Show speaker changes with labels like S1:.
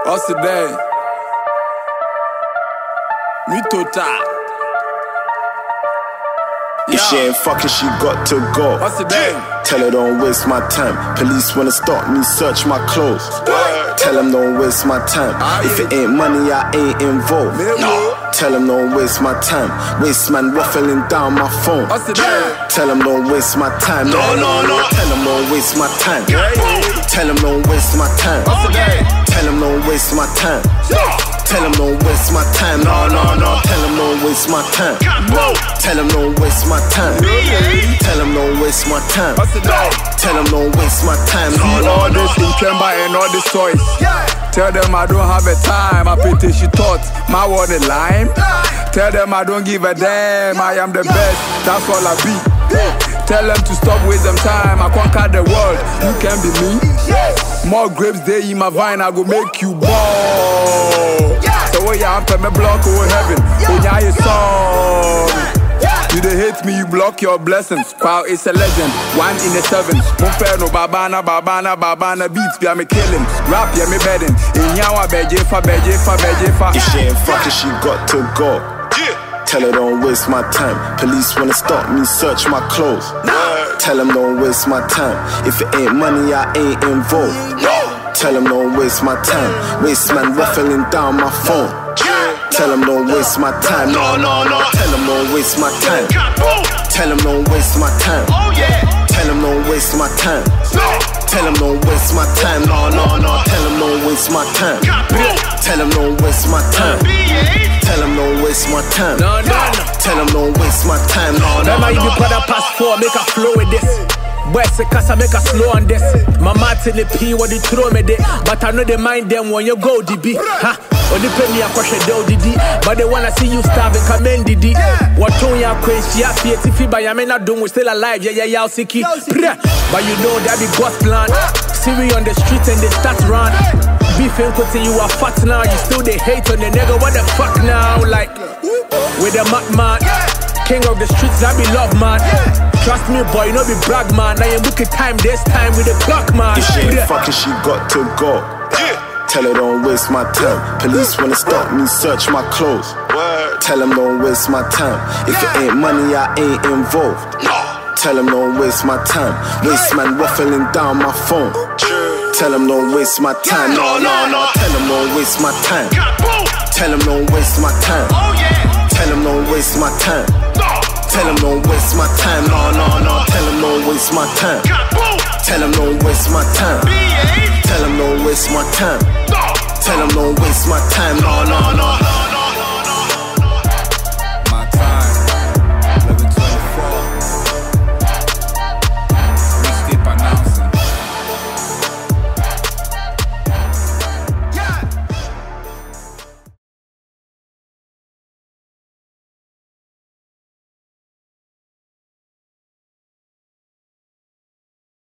S1: What's the day? Me total.
S2: If she ain't fucking, she got to go.
S1: What's the day?
S2: Tell her don't waste my time. Police wanna stop me, search my clothes. Tell them don't waste my time. If it ain't money, I ain't involved. Tell them don't waste my time. Waste man waffling down my phone.
S1: What's the day?
S2: Tell them don't waste my time. No. Tell them don't waste my time. Tell them don't waste my time.
S1: What's the day?
S2: Tell them don't waste my time. Tell them don't waste my time. No. Tell them don't waste my time. Tell them don't waste my time. Tell them don't waste my time.
S1: What's the day?
S2: Tell them don't waste my time.
S1: See all this in Kemba and all this toys. Tell them I don't have a time. I pity she thought my word is lime. Tell them I don't give a damn. I am the best. That's all I be. Tell them to stop wasting time. I conquer the world. You can be me. More grapes there in my vine. I go make you ball. So where you am me block over heaven. Oh yeah, you song. You they hate me, you block your blessings. Wow, it's a legend. 1 in a 7. Mufeno, babana beats, be me killing. Rap, yeah, me bedding. In yawa, bejefa.
S2: If she ain't fucking, she got to go. Tell her don't waste my time. Police wanna stop me, search my clothes. Tell them don't waste my time. If it ain't money, I ain't involved. Tell them don't waste my time. Waste man waffling down my phone. Tell them don't waste my time. No. Tell them don't waste my time. Tell them don't waste my time. Tell them don't waste my time. Tell them don't waste my time. No. Tell them don't waste my time. Tell them don't waste my time. Tell them don't waste my time. Tell them don't waste my time. No.
S3: Remember you put a passport, make a flow with this. Boy, say cause I make a slow on this. My Martin the P what they throw me there. But I know they mind them when you go DB. Huh? Or they pay me a question DD. But they wanna see you starving, come in DD. What tone ya quench, ya PTF, but ya may not do, we still alive, yeah, sicky. But you know that be God's plan. See me on the street and they start run. Beef and cutting you are fat now. You still they hate on the nigga, what the fuck now? Like, with the man. King of the streets, that be love, man. Trust me, boy, you know be brag, man. Now you look at time, this time with the clock, man.
S2: If she ain't fucking, she got to go. Tell her don't waste my time. Police wanna stop me, search my clothes. Tell them don't waste my time. If it ain't money, I ain't involved. Tell them don't waste my time. Waste man waffling down my phone. Tell them don't waste my time. No. Tell them don't waste my time. Tell them don't waste my time. Tell them don't waste my time. Tell them don't waste my time. No. Tell them don't waste my time. Tell them don't waste my time. Tell them don't waste my time. Tell them don't waste my time. No.